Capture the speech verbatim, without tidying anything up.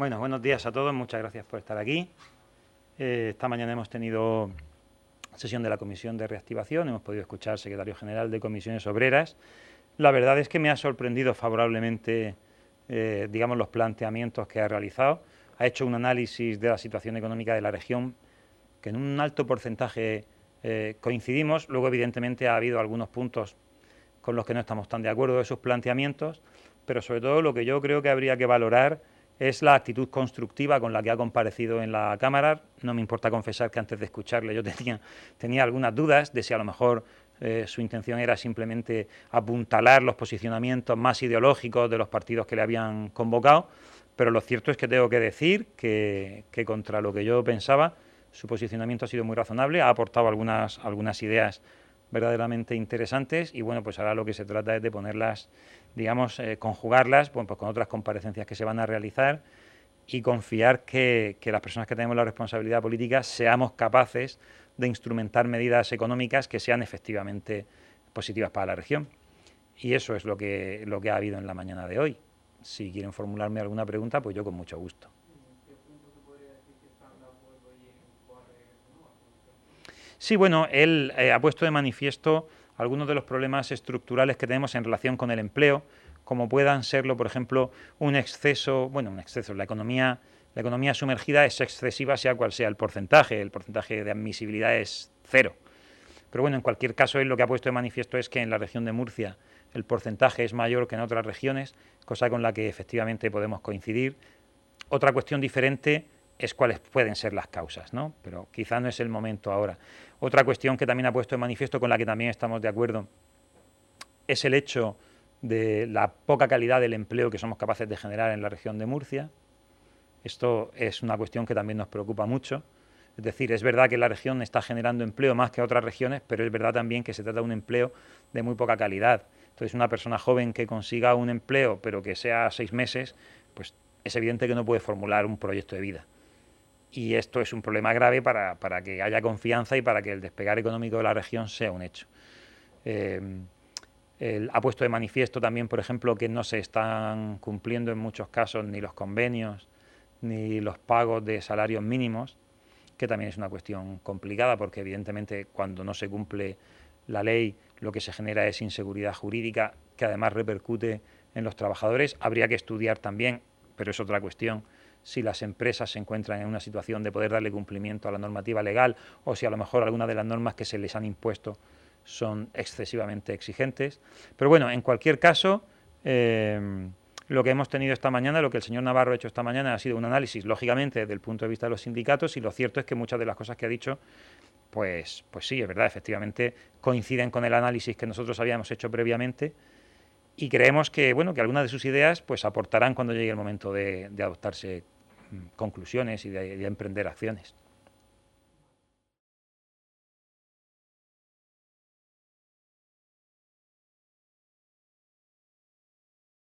Bueno, buenos días a todos, muchas gracias por estar aquí. Eh, esta mañana hemos tenido sesión de la Comisión de Reactivación, hemos podido escuchar al secretario general de Comisiones Obreras. La verdad es que me ha sorprendido favorablemente, eh, digamos, los planteamientos que ha realizado. Ha hecho un análisis de la situación económica de la región, que en un alto porcentaje eh, coincidimos. Luego, evidentemente, ha habido algunos puntos con los que no estamos tan de acuerdo de sus planteamientos, pero sobre todo lo que yo creo que habría que valorar es la actitud constructiva con la que ha comparecido en la Cámara. No me importa confesar que antes de escucharle yo tenía, tenía algunas dudas de si a lo mejor eh, su intención era simplemente apuntalar los posicionamientos más ideológicos de los partidos que le habían convocado, pero lo cierto es que tengo que decir que, que contra lo que yo pensaba, su posicionamiento ha sido muy razonable, ha aportado algunas, algunas ideas verdaderamente interesantes y bueno, pues ahora lo que se trata es de ponerlas, digamos, eh, conjugarlas bueno, pues con otras comparecencias que se van a realizar y confiar que, que las personas que tenemos la responsabilidad política seamos capaces de instrumentar medidas económicas que sean efectivamente positivas para la región. Y eso es lo que, lo que ha habido en la mañana de hoy. Si quieren formularme alguna pregunta, pues yo con mucho gusto. Sí, bueno, él eh, ha puesto de manifiesto algunos de los problemas estructurales que tenemos en relación con el empleo, como puedan serlo, por ejemplo, un exceso, bueno, un exceso, la economía, la economía sumergida es excesiva, sea cual sea el porcentaje, el porcentaje de admisibilidad es cero. Pero bueno, en cualquier caso, él lo que ha puesto de manifiesto es que en la región de Murcia el porcentaje es mayor que en otras regiones, cosa con la que efectivamente podemos coincidir. Otra cuestión diferente es cuáles pueden ser las causas, ¿no? Pero quizá no es el momento ahora. Otra cuestión que también ha puesto de manifiesto, con la que también estamos de acuerdo, es el hecho de la poca calidad del empleo que somos capaces de generar en la región de Murcia. Esto es una cuestión que también nos preocupa mucho. Es decir, es verdad que la región está generando empleo más que otras regiones, pero es verdad también que se trata de un empleo de muy poca calidad. Entonces, una persona joven que consiga un empleo, pero que sea seis meses, pues es evidente que no puede formular un proyecto de vida. Y esto es un problema grave para, para que haya confianza y para que el despegar económico de la región sea un hecho. Eh, él ha puesto de manifiesto también, por ejemplo, que no se están cumpliendo en muchos casos ni los convenios ni los pagos de salarios mínimos, que también es una cuestión complicada porque evidentemente cuando no se cumple la ley lo que se genera es inseguridad jurídica que además repercute en los trabajadores. Habría que estudiar también, pero es otra cuestión, si las empresas se encuentran en una situación de poder darle cumplimiento a la normativa legal o si a lo mejor algunas de las normas que se les han impuesto son excesivamente exigentes. Pero bueno, en cualquier caso, eh, lo que hemos tenido esta mañana, lo que el señor Navarro ha hecho esta mañana ha sido un análisis, lógicamente, desde el punto de vista de los sindicatos, y lo cierto es que muchas de las cosas que ha dicho, pues, pues sí, es verdad, efectivamente coinciden con el análisis que nosotros habíamos hecho previamente y creemos que, bueno, que algunas de sus ideas pues aportarán cuando llegue el momento de, de adoptarse conclusiones y de, de emprender acciones.